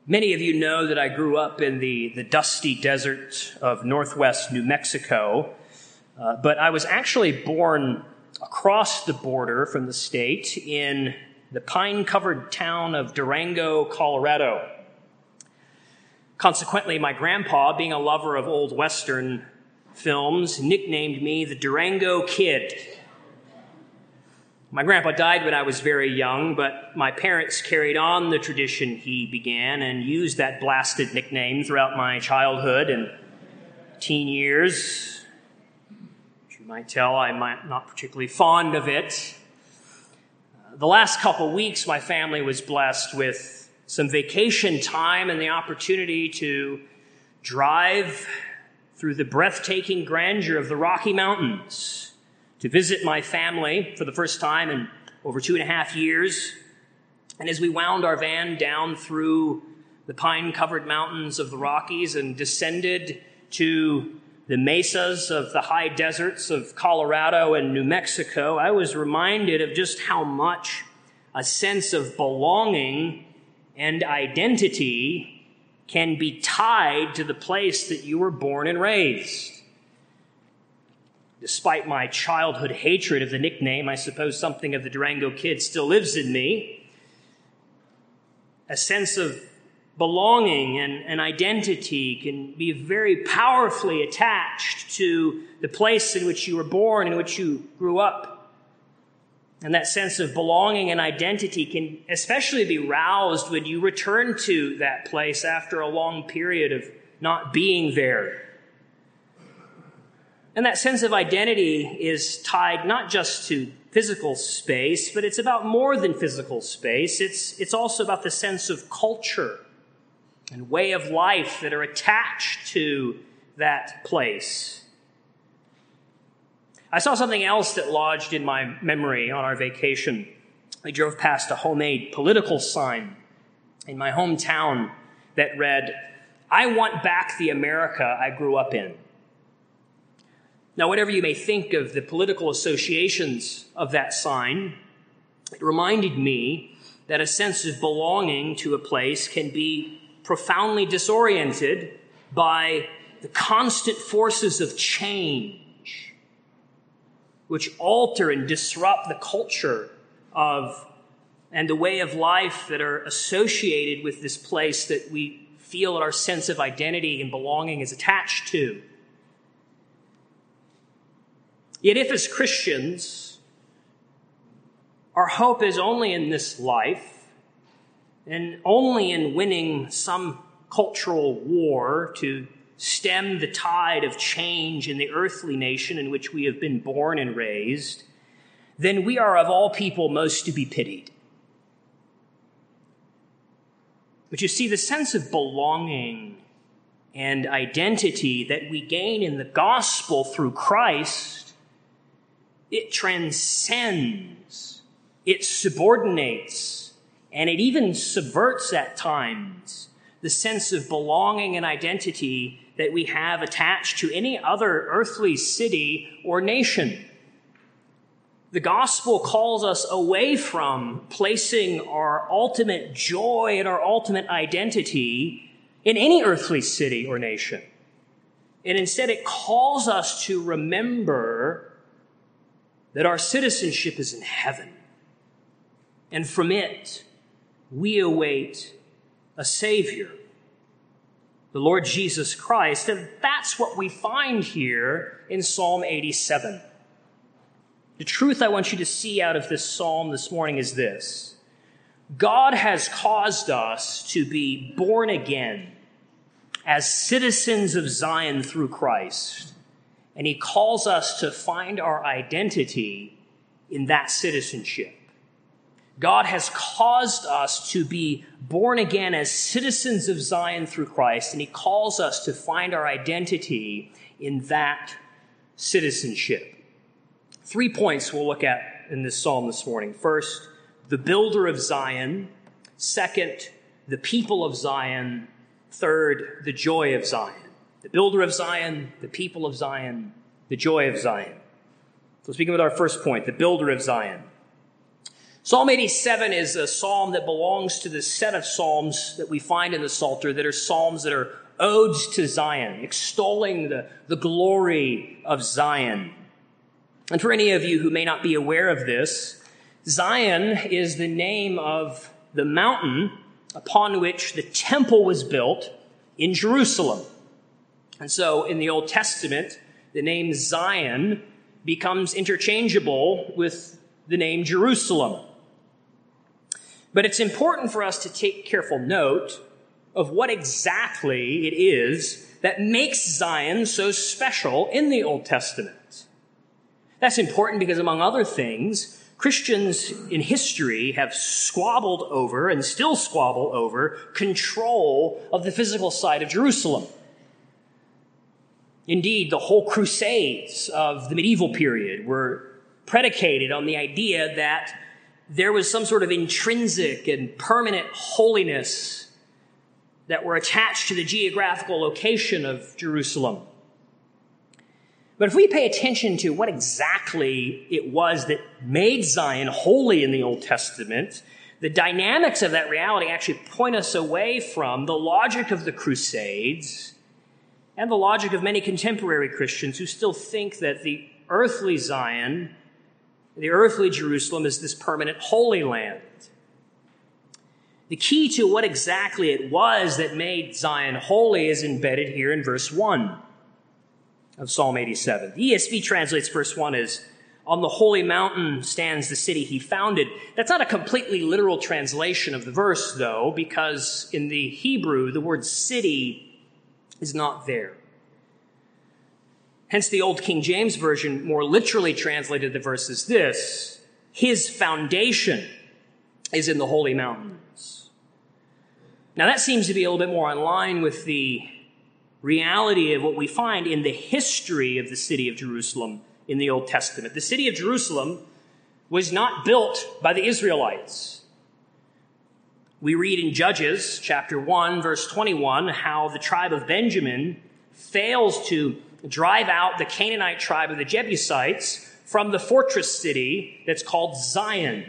Many of you know that I grew up in the dusty desert of northwest New Mexico, but I was actually born across the border from the state in the pine-covered town of Durango, Colorado. Consequently, my grandpa, being a lover of old Western films, nicknamed me the Durango Kid. My grandpa died when I was very young, but my parents carried on the tradition he began and used that blasted nickname throughout my childhood and teen years. As you might tell, I'm not particularly fond of it. The last couple weeks, my family was blessed with some vacation time and the opportunity to drive through the breathtaking grandeur of the Rocky Mountains, to visit my family for the first time in over 2.5 years. And as we wound our van down through the pine-covered mountains of the Rockies and descended to the mesas of the high deserts of Colorado and New Mexico, I was reminded of just how much a sense of belonging and identity can be tied to the place that you were born and raised. Despite my childhood hatred of the nickname, I suppose something of the Durango Kid still lives in me. A sense of belonging and identity can be very powerfully attached to the place in which you were born, in which you grew up. And that sense of belonging and identity can especially be roused when you return to that place after a long period of not being there. And that sense of identity is tied not just to physical space, but it's about more than physical space. It's also about the sense of culture and way of life that are attached to that place. I saw something else that lodged in my memory on our vacation. We drove past a homemade political sign in my hometown that read, "I want back the America I grew up in." Now, whatever you may think of the political associations of that sign, it reminded me that a sense of belonging to a place can be profoundly disoriented by the constant forces of change, which alter and disrupt the culture of and the way of life that are associated with this place that we feel that our sense of identity and belonging is attached to. Yet if as Christians, our hope is only in this life and only in winning some cultural war to stem the tide of change in the earthly nation in which we have been born and raised, then we are of all people most to be pitied. But you see, the sense of belonging and identity that we gain in the gospel through Christ, it transcends, it subordinates, and it even subverts at times the sense of belonging and identity that we have attached to any other earthly city or nation. The gospel calls us away from placing our ultimate joy and our ultimate identity in any earthly city or nation. And instead it calls us to remember that our citizenship is in heaven. And from it, we await a Savior, the Lord Jesus Christ. And that's what we find here in Psalm 87. The truth I want you to see out of this psalm this morning is this: God has caused us to be born again as citizens of Zion through Christ. And he calls us to find our identity in that citizenship. God has caused us to be born again as citizens of Zion through Christ, and he calls us to find our identity in that citizenship. 3 points we'll look at in this psalm this morning. First, the builder of Zion. Second, the people of Zion. Third, the joy of Zion. The builder of Zion, the people of Zion, the joy of Zion. So speaking with our first point, the builder of Zion. Psalm 87 is a psalm that belongs to the set of psalms that we find in the Psalter that are psalms that are odes to Zion, extolling the glory of Zion. And for any of you who may not be aware of this, Zion is the name of the mountain upon which the temple was built in Jerusalem. And so in the Old Testament, the name Zion becomes interchangeable with the name Jerusalem. But it's important for us to take careful note of what exactly it is that makes Zion so special in the Old Testament. That's important because, among other things, Christians in history have squabbled over and still squabble over control of the physical site of Jerusalem. Indeed, the whole Crusades of the medieval period were predicated on the idea that there was some sort of intrinsic and permanent holiness that were attached to the geographical location of Jerusalem. But if we pay attention to what exactly it was that made Zion holy in the Old Testament, the dynamics of that reality actually point us away from the logic of the Crusades and the logic of many contemporary Christians who still think that the earthly Zion, the earthly Jerusalem, is this permanent Holy Land. The key to what exactly it was that made Zion holy is embedded here in verse 1 of Psalm 87. The ESV translates verse 1 as, "On the holy mountain stands the city he founded." That's not a completely literal translation of the verse, though, because in the Hebrew, the word city is not there. Hence, the Old King James Version more literally translated the verse as this: "His foundation is in the holy mountains." Now, that seems to be a little bit more in line with the reality of what we find in the history of the city of Jerusalem in the Old Testament. The city of Jerusalem was not built by the Israelites. We read in Judges chapter 1, verse 21, how the tribe of Benjamin fails to drive out the Canaanite tribe of the Jebusites from the fortress city that's called Zion.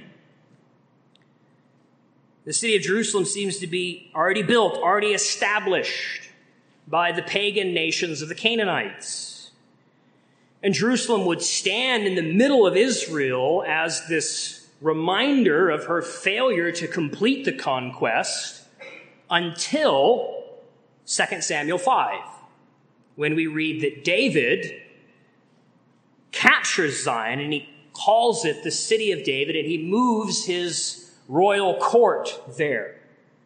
The city of Jerusalem seems to be already built, already established by the pagan nations of the Canaanites. And Jerusalem would stand in the middle of Israel as this reminder of her failure to complete the conquest until 2 Samuel 5, when we read that David captures Zion and he calls it the city of David, and he moves his royal court there.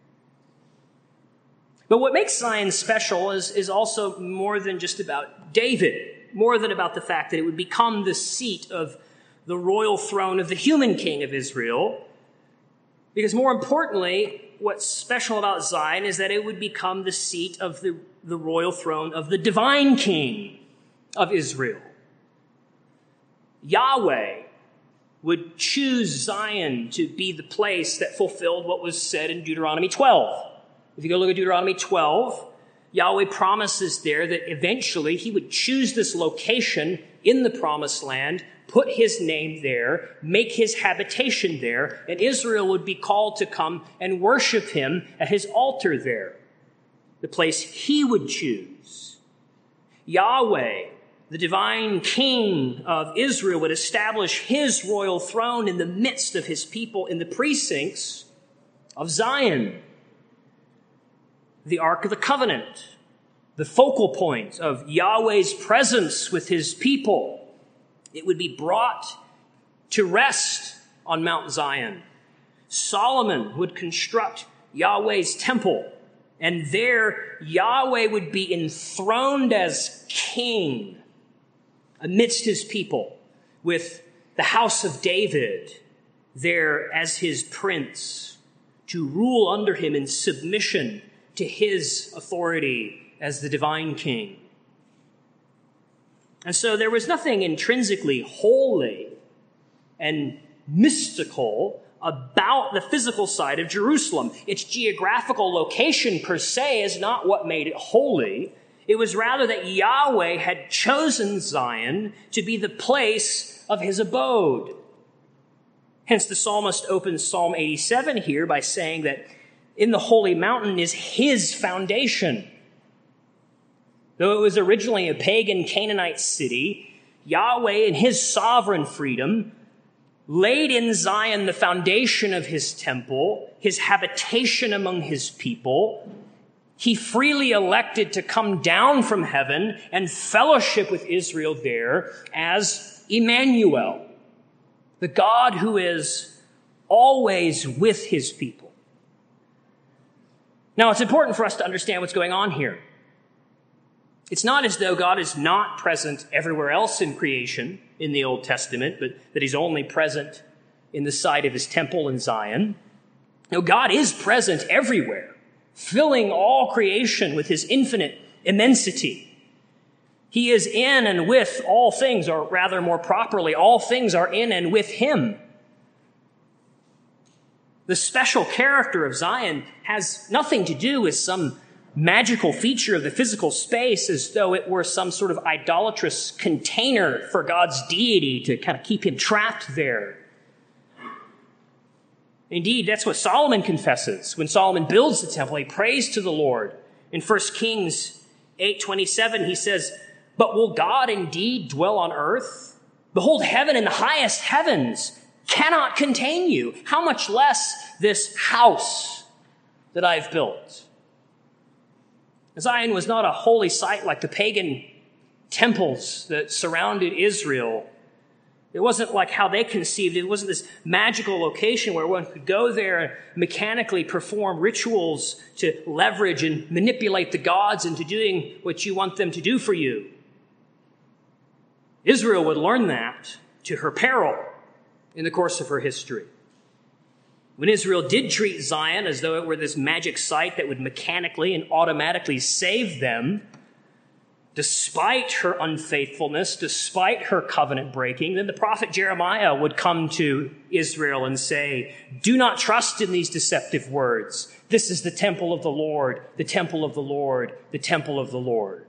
But what makes Zion special is also more than just about David, more than about the fact that it would become the seat of the royal throne of the human king of Israel. Because more importantly, what's special about Zion is that it would become the seat of the royal throne of the divine king of Israel. Yahweh would choose Zion to be the place that fulfilled what was said in Deuteronomy 12. If you go look at Deuteronomy 12, Yahweh promises there that eventually he would choose this location in the promised land, put his name there, make his habitation there, and Israel would be called to come and worship him at his altar there, the place he would choose. Yahweh, the divine king of Israel, would establish his royal throne in the midst of his people in the precincts of Zion. The Ark of the Covenant, the focal point of Yahweh's presence with his people, it would be brought to rest on Mount Zion. Solomon would construct Yahweh's temple, and there Yahweh would be enthroned as king amidst his people, with the house of David there as his prince, to rule under him in submission to his authority as the divine king. And so there was nothing intrinsically holy and mystical about the physical site of Jerusalem. Its geographical location per se is not what made it holy. It was rather that Yahweh had chosen Zion to be the place of his abode. Hence, the psalmist opens Psalm 87 here by saying that in the holy mountain is his foundation. Though it was originally a pagan Canaanite city, Yahweh, in his sovereign freedom, laid in Zion the foundation of his temple, his habitation among his people. He freely elected to come down from heaven and fellowship with Israel there as Emmanuel, the God who is always with his people. Now, it's important for us to understand what's going on here. It's not as though God is not present everywhere else in creation in the Old Testament, but that he's only present in the site of his temple in Zion. No, God is present everywhere, filling all creation with his infinite immensity. He is in and with all things, or rather more properly, all things are in and with him. The special character of Zion has nothing to do with some magical feature of the physical space as though it were some sort of idolatrous container for God's deity to kind of keep him trapped there. Indeed, that's what Solomon confesses. When Solomon builds the temple, he prays to the Lord. In 1 Kings 8:27, he says, "But will God indeed dwell on earth? Behold, heaven and the highest heavens cannot contain you. How much less this house that I've built?" Zion was not a holy site like the pagan temples that surrounded Israel. It wasn't like how they conceived it. It wasn't this magical location where one could go there and mechanically perform rituals to leverage and manipulate the gods into doing what you want them to do for you. Israel would learn that to her peril in the course of her history. When Israel did treat Zion as though it were this magic site that would mechanically and automatically save them, despite her unfaithfulness, despite her covenant breaking, then the prophet Jeremiah would come to Israel and say, "Do not trust in these deceptive words. This is the temple of the Lord, the temple of the Lord, the temple of the Lord."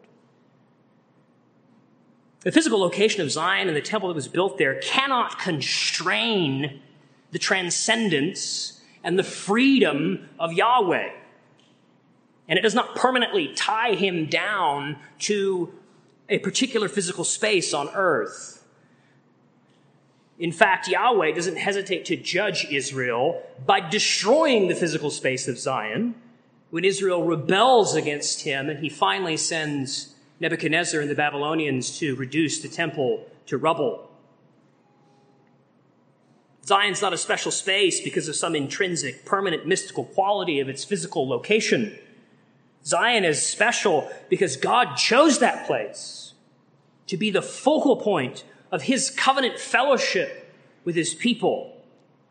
The physical location of Zion and the temple that was built there cannot constrain the transcendence and the freedom of Yahweh. And it does not permanently tie him down to a particular physical space on earth. In fact, Yahweh doesn't hesitate to judge Israel by destroying the physical space of Zion when Israel rebels against him and he finally sends Nebuchadnezzar and the Babylonians to reduce the temple to rubble. Zion's not a special space because of some intrinsic, permanent, mystical quality of its physical location. Zion is special because God chose that place to be the focal point of his covenant fellowship with his people.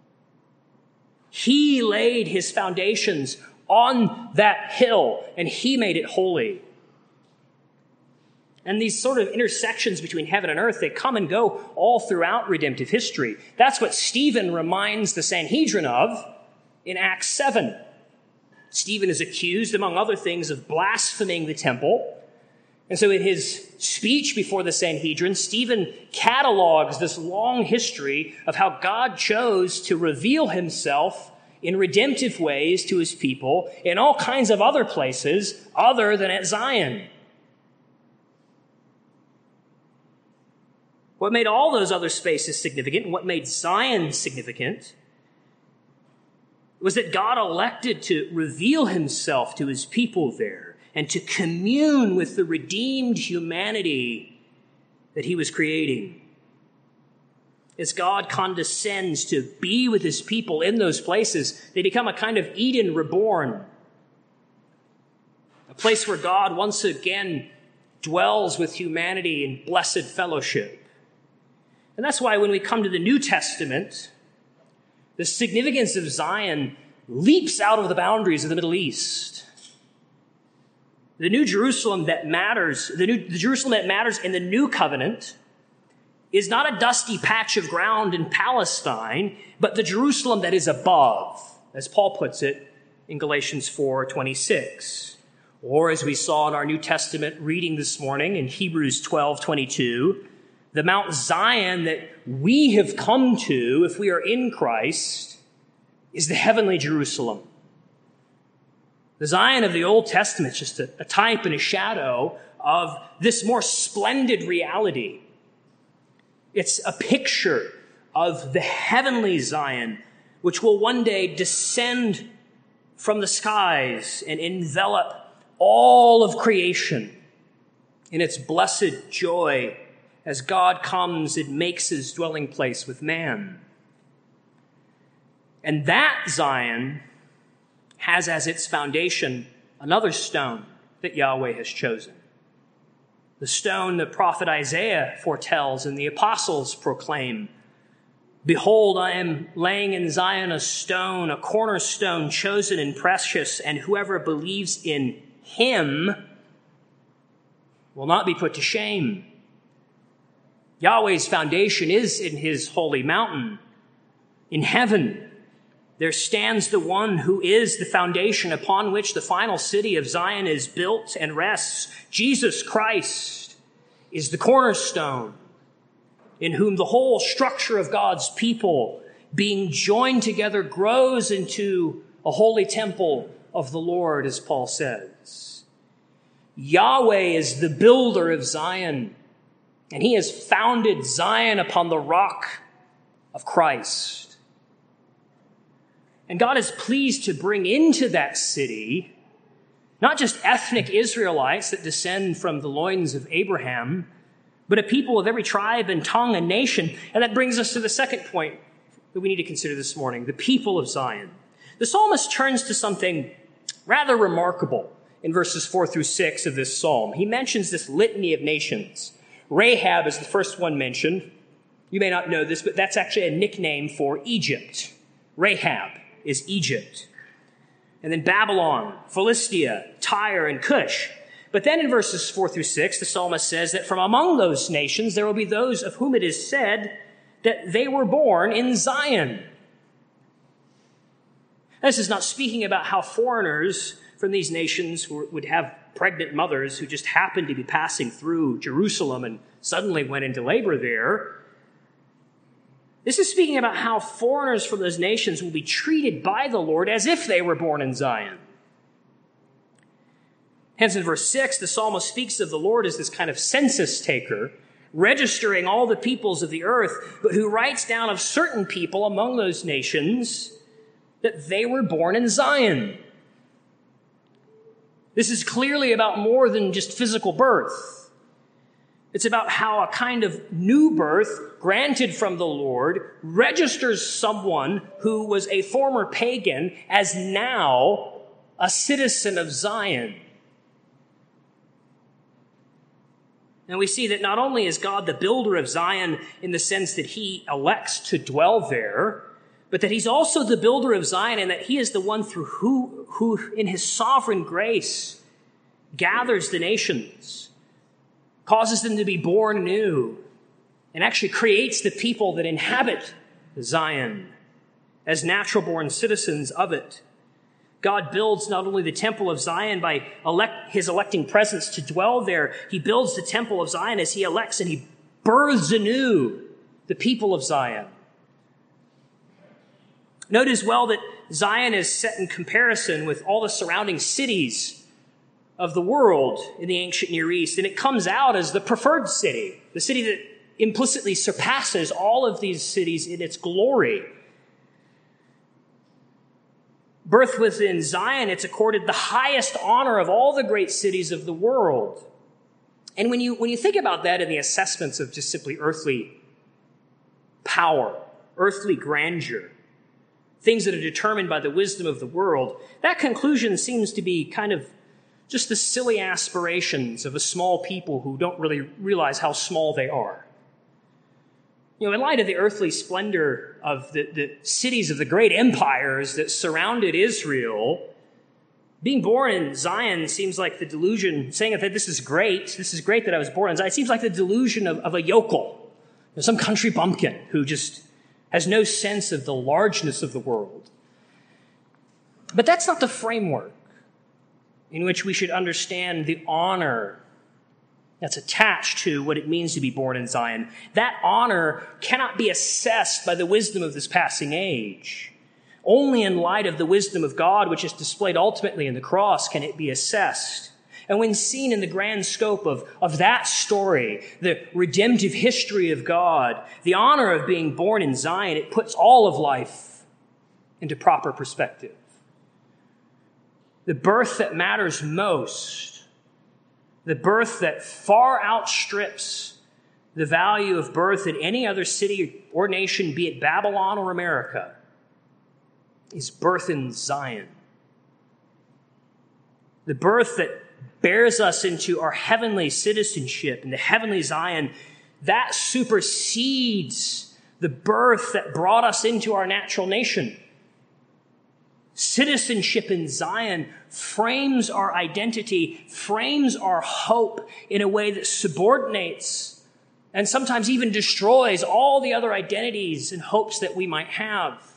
He laid his foundations on that hill, and he made it holy. And these sort of intersections between heaven and earth, they come and go all throughout redemptive history. That's what Stephen reminds the Sanhedrin of in Acts 7. Stephen is accused, among other things, of blaspheming the temple. And so in his speech before the Sanhedrin, Stephen catalogs this long history of how God chose to reveal himself in redemptive ways to his people in all kinds of other places other than at Zion. What made all those other spaces significant and what made Zion significant was that God elected to reveal himself to his people there and to commune with the redeemed humanity that he was creating. As God condescends to be with his people in those places, they become a kind of Eden reborn, a place where God once again dwells with humanity in blessed fellowship. And that's why when we come to the New Testament, the significance of Zion leaps out of the boundaries of the Middle East. The New Jerusalem that matters, the Jerusalem that matters in the New Covenant is not a dusty patch of ground in Palestine, but the Jerusalem that is above, as Paul puts it in Galatians 4:26. Or as we saw in our New Testament reading this morning in Hebrews 12:22, The Mount Zion that we have come to, if we are in Christ, is the heavenly Jerusalem. The Zion of the Old Testament is just a type and a shadow of this more splendid reality. It's a picture of the heavenly Zion, which will one day descend from the skies and envelop all of creation in its blessed joy as God comes and makes his dwelling place with man. And that Zion has as its foundation another stone that Yahweh has chosen. The stone the prophet Isaiah foretells and the apostles proclaim. Behold, I am laying in Zion a stone, a cornerstone chosen and precious, and whoever believes in him will not be put to shame. Yahweh's foundation is in his holy mountain. In heaven, there stands the one who is the foundation upon which the final city of Zion is built and rests. Jesus Christ is the cornerstone, in whom the whole structure of God's people, being joined together, grows into a holy temple of the Lord, as Paul says. Yahweh is the builder of Zion, and he has founded Zion upon the rock of Christ. And God is pleased to bring into that city not just ethnic Israelites that descend from the loins of Abraham, but a people of every tribe and tongue and nation. And that brings us to the second point that we need to consider this morning, the people of Zion. The psalmist turns to something rather remarkable in verses 4 through 6 of this psalm. He mentions this litany of nations. Rahab is the first one mentioned. You may not know this, but that's actually a nickname for Egypt. Rahab is Egypt. And then Babylon, Philistia, Tyre, and Cush. But then in verses 4 through 6, the psalmist says that from among those nations there will be those of whom it is said that they were born in Zion. This is not speaking about how foreigners from these nations would have pregnant mothers who just happened to be passing through Jerusalem and suddenly went into labor there. This is speaking about how foreigners from those nations will be treated by the Lord as if they were born in Zion. Hence in verse 6, the psalmist speaks of the Lord as this kind of census taker, registering all the peoples of the earth, but who writes down of certain people among those nations that they were born in Zion. This is clearly about more than just physical birth. It's about how a kind of new birth granted from the Lord registers someone who was a former pagan as now a citizen of Zion. And we see that not only is God the builder of Zion in the sense that he elects to dwell there, but that he's also the builder of Zion and that he is the one through who in his sovereign grace gathers the nations, causes them to be born anew, and actually creates the people that inhabit Zion as natural-born citizens of it. God builds not only the temple of Zion by his electing presence to dwell there, he builds the temple of Zion as he elects and he births anew the people of Zion. Note as well that Zion is set in comparison with all the surrounding cities of the world in the ancient Near East, and it comes out as the preferred city, the city that implicitly surpasses all of these cities in its glory. Birth within Zion, it's accorded the highest honor of all the great cities of the world. And when you think about that in the assessments of just simply earthly power, earthly grandeur, things that are determined by the wisdom of the world, that conclusion seems to be kind of just the silly aspirations of a small people who don't really realize how small they are. You know, in light of the earthly splendor of the cities of the great empires that surrounded Israel, being born in Zion seems like the delusion, saying that this is great that I was born in Zion, it seems like the delusion of a yokel, some country bumpkin who just has no sense of the largeness of the world. But that's not the framework in which we should understand the honor that's attached to what it means to be born in Zion. That honor cannot be assessed by the wisdom of this passing age. Only in light of the wisdom of God, which is displayed ultimately in the cross, can it be assessed. And when seen in the grand scope of that story, the redemptive history of God, the honor of being born in Zion, it puts all of life into proper perspective. The birth that matters most, the birth that far outstrips the value of birth in any other city or nation, be it Babylon or America, is birth in Zion. The birth that bears us into our heavenly citizenship in the heavenly Zion, that supersedes the birth that brought us into our natural nation. Citizenship in Zion frames our identity, frames our hope in a way that subordinates and sometimes even destroys all the other identities and hopes that we might have.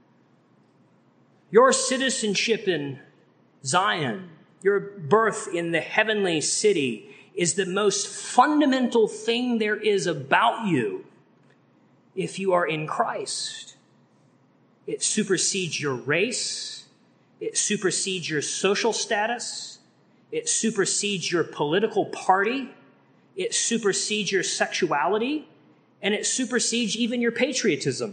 Your citizenship in Zion, your birth in the heavenly city, is the most fundamental thing there is about you if you are in Christ. It supersedes your race. It supersedes your social status. It supersedes your political party. It supersedes your sexuality. And it supersedes even your patriotism.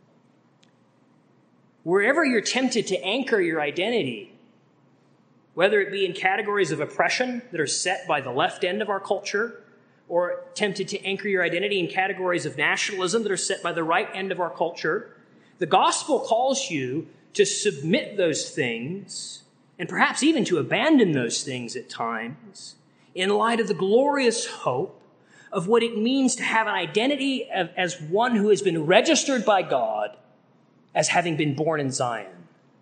Wherever you're tempted to anchor your identity, whether it be in categories of oppression that are set by the left end of our culture, or tempted to anchor your identity in categories of nationalism that are set by the right end of our culture, the gospel calls you to submit those things, and perhaps even to abandon those things at times, in light of the glorious hope of what it means to have an identity as one who has been registered by God as having been born in Zion.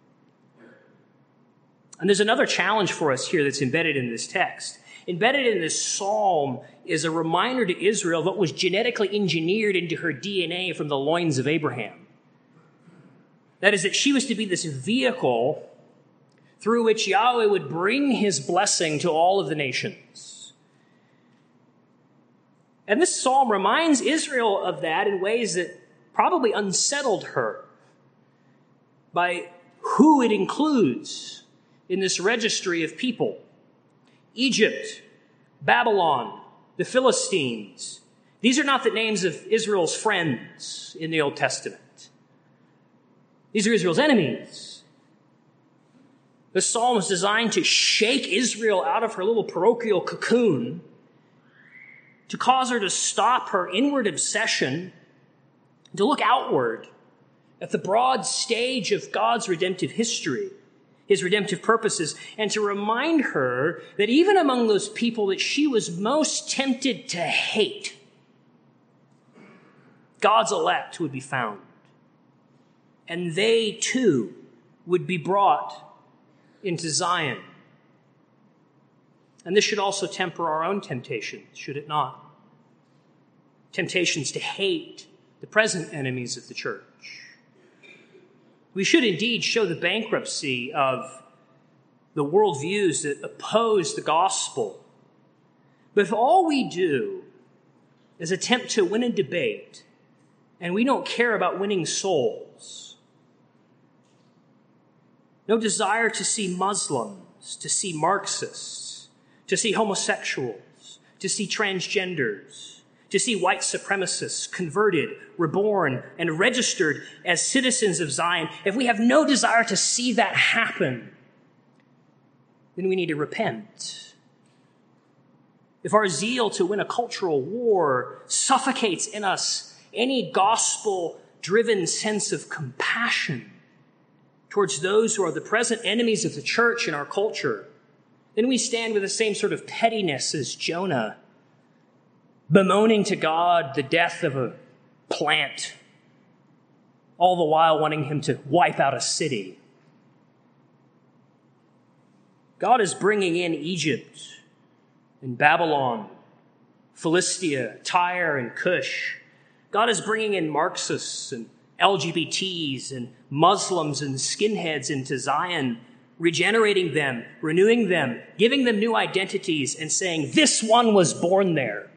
And there's another challenge for us here that's embedded in this text. Embedded in this psalm is a reminder to Israel of what was genetically engineered into her DNA from the loins of Abraham. That is, that she was to be this vehicle through which Yahweh would bring his blessing to all of the nations. And this psalm reminds Israel of that in ways that probably unsettled her by who it includes in this registry of people. Egypt, Babylon, the Philistines. These are not the names of Israel's friends in the Old Testament. These are Israel's enemies. The psalm is designed to shake Israel out of her little parochial cocoon, to cause her to stop her inward obsession, to look outward at the broad stage of God's redemptive history, his redemptive purposes, and to remind her that even among those people that she was most tempted to hate, God's elect would be found. And they too would be brought into Zion. And this should also temper our own temptations, should it not? Temptations to hate the present enemies of the church. We should indeed show the bankruptcy of the worldviews that oppose the gospel. But if all we do is attempt to win a debate, and we don't care about winning souls, no desire to see Muslims, to see Marxists, to see homosexuals, to see transgenders, to see white supremacists converted, reborn, and registered as citizens of Zion, if we have no desire to see that happen, then we need to repent. If our zeal to win a cultural war suffocates in us any gospel-driven sense of compassion towards those who are the present enemies of the church in our culture, then we stand with the same sort of pettiness as Jonah, bemoaning to God the death of a plant, all the while wanting him to wipe out a city. God is bringing in Egypt and Babylon, Philistia, Tyre, and Cush. God is bringing in Marxists and LGBTs and Muslims and skinheads into Zion regenerating them, renewing them, giving them new identities, and saying, this one was born there.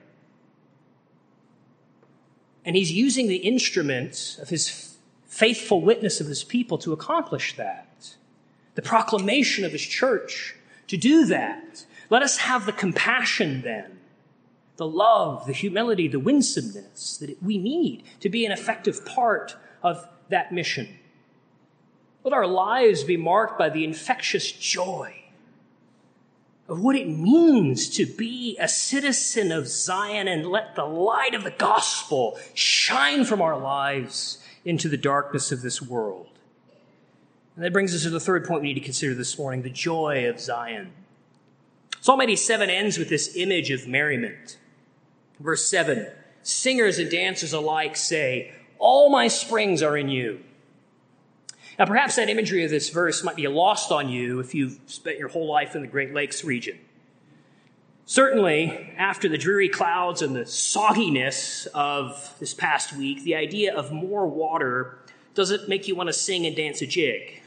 And he's using the instruments of his faithful witness of his people to accomplish that. The proclamation of his church to do that. Let us have the compassion then, the love, the humility, the winsomeness that we need to be an effective part of that mission. Let our lives be marked by the infectious joy of what it means to be a citizen of Zion, and let the light of the gospel shine from our lives into the darkness of this world. And that brings us to the third point we need to consider this morning, the joy of Zion. Psalm 87 ends with this image of merriment. Verse 7, singers and dancers alike say, all my springs are in you. Now, perhaps that imagery of this verse might be lost on you if you've spent your whole life in the Great Lakes region. Certainly, after the dreary clouds and the sogginess of this past week, the idea of more water doesn't make you want to sing and dance a jig.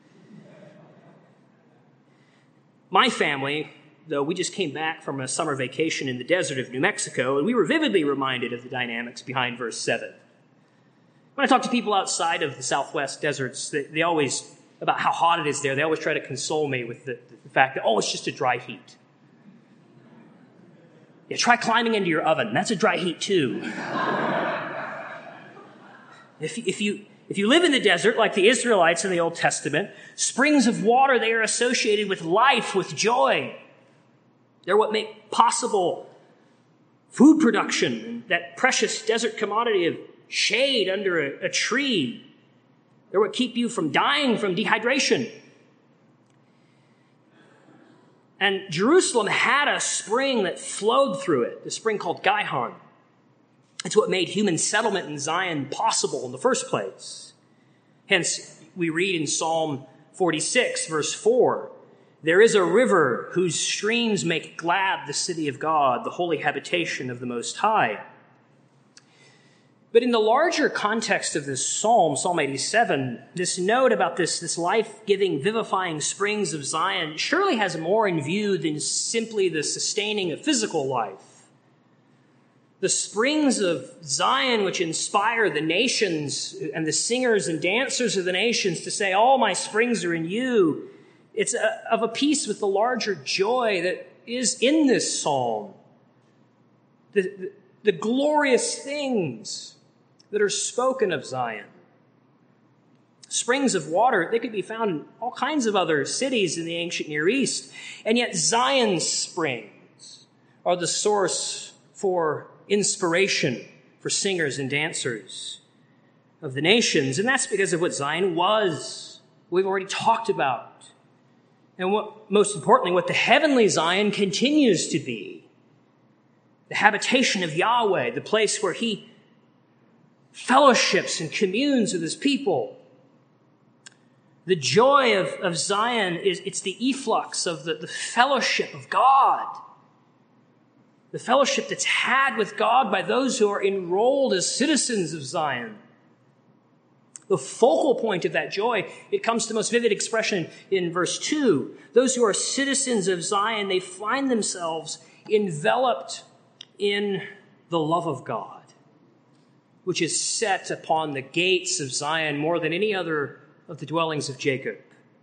My family, though, we just came back from a summer vacation in the desert of New Mexico, and we were vividly reminded of the dynamics behind verse 7. When I talk to people outside of the Southwest deserts, they always, about how hot it is there, they always try to console me with the fact that, it's just a dry heat. Yeah, try climbing into your oven. That's a dry heat too. If you live in the desert like the Israelites in the Old Testament, springs of water, they are associated with life, with joy. They're what make possible food production and that precious desert commodity of shade under a tree. They're what keep you from dying from dehydration. And Jerusalem had a spring that flowed through it, the spring called Gihon. It's what made human settlement in Zion possible in the first place. Hence, we read in Psalm 46, verse 4, there is a river whose streams make glad the city of God, the holy habitation of the Most High. But in the larger context of this psalm, Psalm 87, this note about this life-giving, vivifying springs of Zion surely has more in view than simply the sustaining of physical life. The springs of Zion, which inspire the nations and the singers and dancers of the nations to say, all my springs are in you, it's of a piece with the larger joy that is in this psalm. The glorious things that are spoken of Zion. Springs of water, they could be found in all kinds of other cities in the ancient Near East. And yet Zion's springs are the source for inspiration for singers and dancers of the nations. And that's because of what Zion was. We've already talked about. And most importantly, what the heavenly Zion continues to be. The habitation of Yahweh, the place where he fellowships and communes with his people. The joy of Zion it's the efflux of the fellowship of God. The fellowship that's had with God by those who are enrolled as citizens of Zion. The focal point of that joy, it comes to most vivid expression in verse 2. Those who are citizens of Zion, they find themselves enveloped in the love of God, which is set upon the gates of Zion more than any other of the dwellings of Jacob.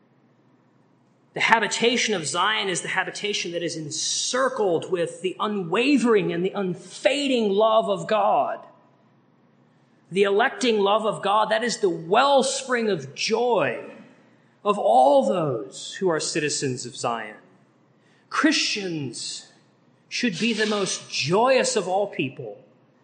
The habitation of Zion is the habitation that is encircled with the unwavering and the unfading love of God. The electing love of God, that is the wellspring of joy of all those who are citizens of Zion. Christians should be the most joyous of all people,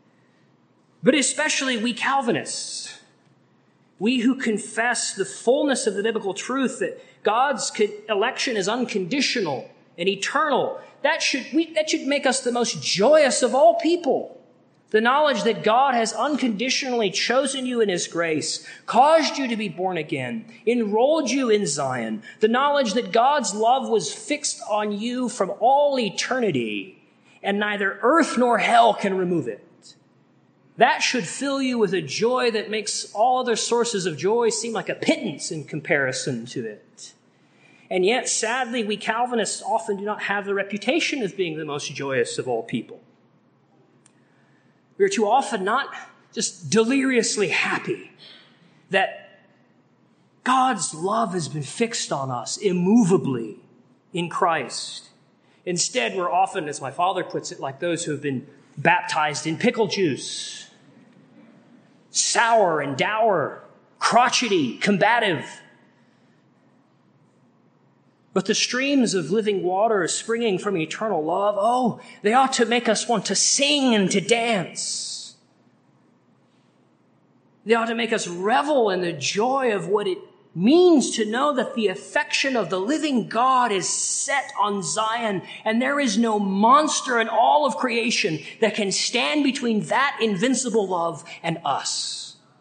but especially we Calvinists, we who confess the fullness of the biblical truth that God's election is unconditional and eternal. That should make us the most joyous of all people. The knowledge that God has unconditionally chosen you in his grace, caused you to be born again, enrolled you in Zion. The knowledge that God's love was fixed on you from all eternity, and neither earth nor hell can remove it. That should fill you with a joy that makes all other sources of joy seem like a pittance in comparison to it. And yet, sadly, we Calvinists often do not have the reputation of being the most joyous of all people. We are too often not just deliriously happy that God's love has been fixed on us immovably in Christ. Instead, we're often, as my father puts it, like those who have been baptized in pickle juice, sour and dour, crotchety, combative. But the streams of living water springing from eternal love, oh, they ought to make us want to sing and to dance. They ought to make us revel in the joy of what it means to know that the affection of the living God is set on Zion, and there is no monster in all of creation that can stand between that invincible love and us.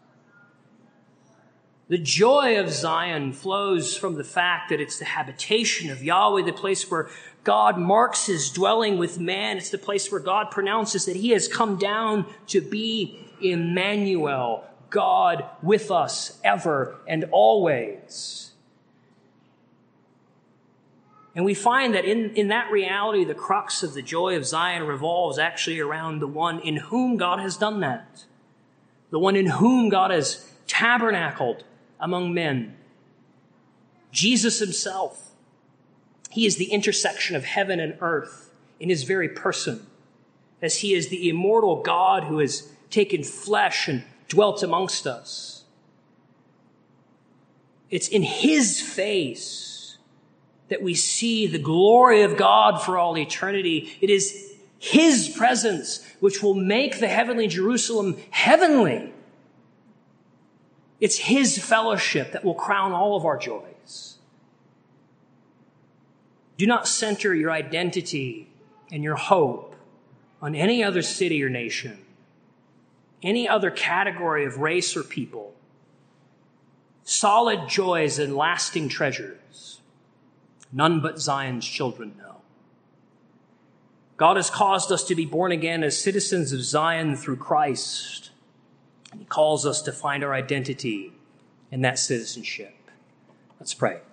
The joy of Zion flows from the fact that it's the habitation of Yahweh, the place where God marks his dwelling with man. It's the place where God pronounces that he has come down to be Emmanuel, God with us ever and always. And we find that in that reality, the crux of the joy of Zion revolves actually around the one in whom God has done that. The one in whom God has tabernacled among men. Jesus himself. He is the intersection of heaven and earth in his very person, as he is the immortal God who has taken flesh and dwelt amongst us. It's in his face that we see the glory of God for all eternity. It is his presence which will make the heavenly Jerusalem heavenly. It's his fellowship that will crown all of our joys. Do not center your identity and your hope on any other city or nation, any other category of race or people. Solid joys and lasting treasures, none but Zion's children know. God has caused us to be born again as citizens of Zion through Christ. And he calls us to find our identity in that citizenship. Let's pray.